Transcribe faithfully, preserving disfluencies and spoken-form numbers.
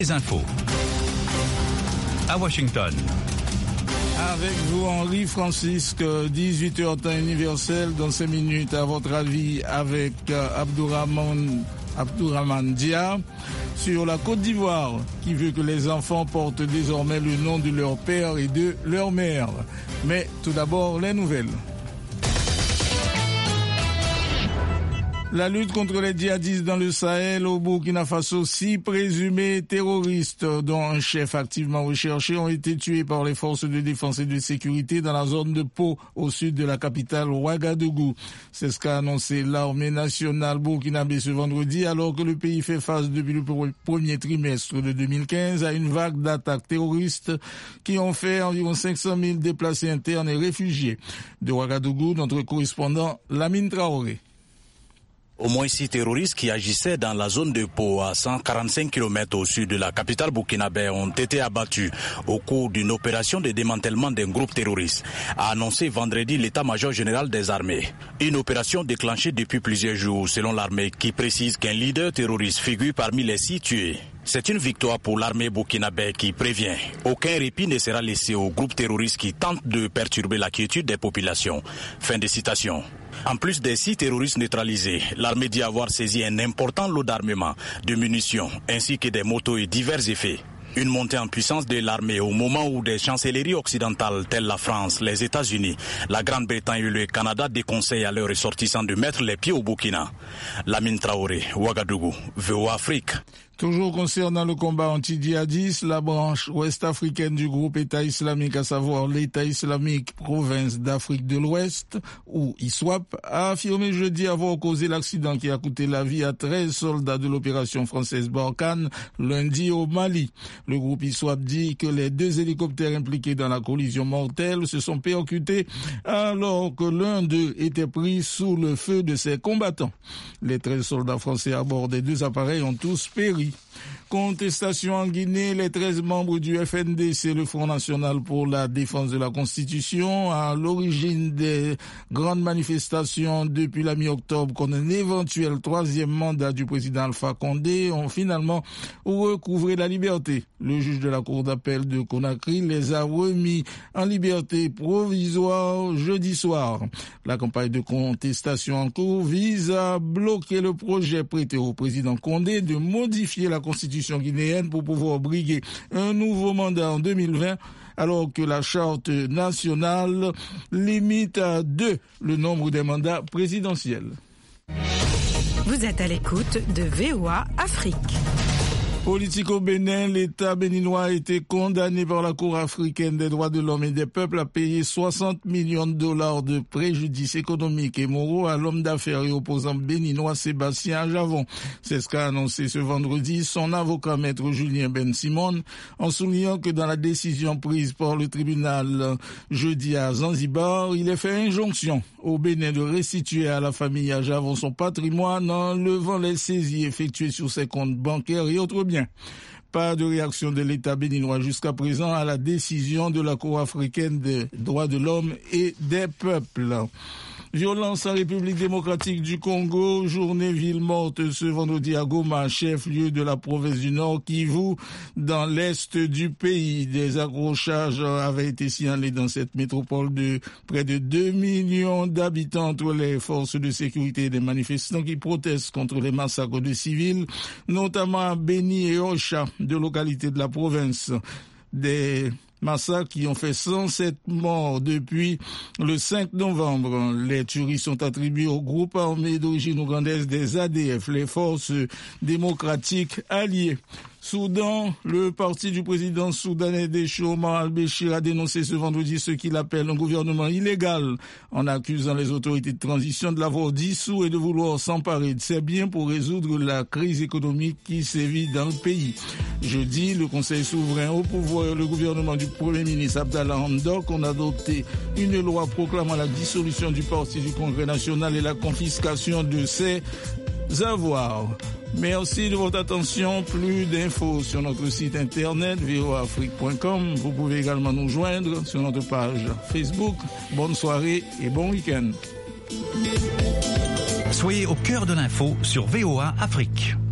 Les infos. À Washington. Avec vous, Henri Francisque, dix-huit heures temps universel, dans cinq minutes, à votre avis, avec Abdourahmane, Abdourahmane Dia, sur la Côte d'Ivoire, qui veut que les enfants portent désormais le nom de leur père et de leur mère. Mais tout d'abord, les nouvelles. La lutte contre les djihadistes dans le Sahel, au Burkina Faso, six présumés terroristes, dont un chef activement recherché, ont été tués par les forces de défense et de sécurité dans la zone de Pau, au sud de la capitale Ouagadougou. C'est ce qu'a annoncé l'armée nationale burkinabé ce vendredi, alors que le pays fait face depuis le premier trimestre de deux mille quinze à une vague d'attaques terroristes qui ont fait environ cinq cent mille déplacés internes et réfugiés. De Ouagadougou, notre correspondant Lamine Traoré. Au moins six terroristes qui agissaient dans la zone de Pau, à cent quarante-cinq kilomètres au sud de la capitale burkinabé, ont été abattus au cours d'une opération de démantèlement d'un groupe terroriste, a annoncé vendredi l'état-major général des armées. Une opération déclenchée depuis plusieurs jours, selon l'armée, qui précise qu'un leader terroriste figure parmi les six tués. C'est une victoire pour l'armée burkinabé qui prévient. Aucun répit ne sera laissé aux groupes terroristes qui tentent de perturber la quiétude des populations. Fin de citation. En plus des six terroristes neutralisés, l'armée dit avoir saisi un important lot d'armement, de munitions, ainsi que des motos et divers effets. Une montée en puissance de l'armée au moment où des chancelleries occidentales telles la France, les États-Unis, la Grande-Bretagne et le Canada déconseillent à leurs ressortissants de mettre les pieds au Burkina. Lamine Traoré, Ouagadougou, V O A Afrique. Toujours concernant le combat anti-djihadiste, la branche ouest-africaine du groupe État islamique, à savoir l'État islamique province d'Afrique de l'Ouest, ou I S W A P, a affirmé jeudi avoir causé l'accident qui a coûté la vie à treize soldats de l'opération française Barkhane lundi au Mali. Le groupe I S W A P dit que les deux hélicoptères impliqués dans la collision mortelle se sont percutés alors que l'un d'eux était pris sous le feu de ses combattants. Les treize soldats français à bord des deux appareils ont tous péri. Contestation en Guinée, les treize membres du F N D C, le Front National pour la Défense de la Constitution, à l'origine des grandes manifestations depuis la mi-octobre contre un éventuel troisième mandat du président Alpha Condé, ont finalement recouvré la liberté. Le juge de la Cour d'appel de Conakry les a remis en liberté provisoire jeudi soir. La campagne de contestation en cours vise à bloquer le projet prêté au président Condé de modifier la Constitution guinéenne pour pouvoir briguer un nouveau mandat en deux mille vingt, alors que la charte nationale limite à deux le nombre des mandats présidentiels. Vous êtes à l'écoute de V O A Afrique. Politique au Bénin, l'État béninois a été condamné par la Cour africaine des droits de l'homme et des peuples à payer soixante millions de dollars de préjudice économique et moraux à l'homme d'affaires et opposant béninois Sébastien Ajavon. C'est ce qu'a annoncé ce vendredi son avocat maître Julien Ben Simon, en soulignant que dans la décision prise par le tribunal jeudi à Zanzibar, il est fait injonction au Bénin de restituer à la famille Ajavon son patrimoine en levant les saisies effectuées sur ses comptes bancaires et autres biens. Pas de réaction de l'État béninois jusqu'à présent à la décision de la Cour africaine des droits de l'homme et des peuples. Violence en République démocratique du Congo, journée ville morte ce vendredi à Goma, chef-lieu de la province du Nord Kivu, dans l'est du pays. Des accrochages avaient été signalés dans cette métropole de près de deux millions d'habitants entre les forces de sécurité et des manifestants qui protestent contre les massacres de civils, notamment à Beni et Ocha, deux localités de la province. Des massacres qui ont fait cent sept morts depuis le cinq novembre. Les tueries sont attribuées au groupe armé d'origine ougandaise des A D F, les forces démocratiques alliées. Soudan, le parti du président soudanais déchu Omar al-Béchir a dénoncé ce vendredi ce qu'il appelle un gouvernement illégal, en accusant les autorités de transition de l'avoir dissous et de vouloir s'emparer de ses biens pour résoudre la crise économique qui sévit dans le pays. Jeudi, le Conseil souverain au pouvoir et le gouvernement du Premier ministre Abdallah Hamdok ont adopté une loi proclamant la dissolution du parti du Congrès national et la confiscation de ses avoirs. Merci de votre attention. Plus d'infos sur notre site internet v o a afrique point com. Vous pouvez également nous joindre sur notre page Facebook. Bonne soirée et bon week-end. Soyez au cœur de l'info sur V O A Afrique.